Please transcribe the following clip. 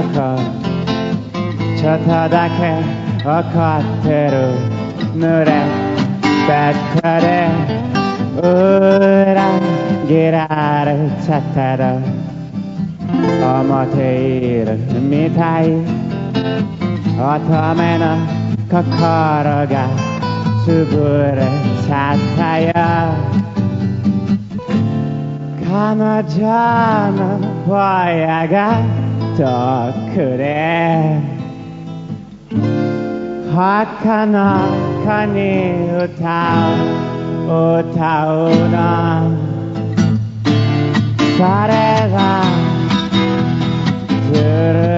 中ちょっとだけ怒ってる濡れベッドで裏切られちゃったと思っているみたい乙女の心が潰れちゃったよ彼女のぼやが遠くで他の子に歌うのそれがずる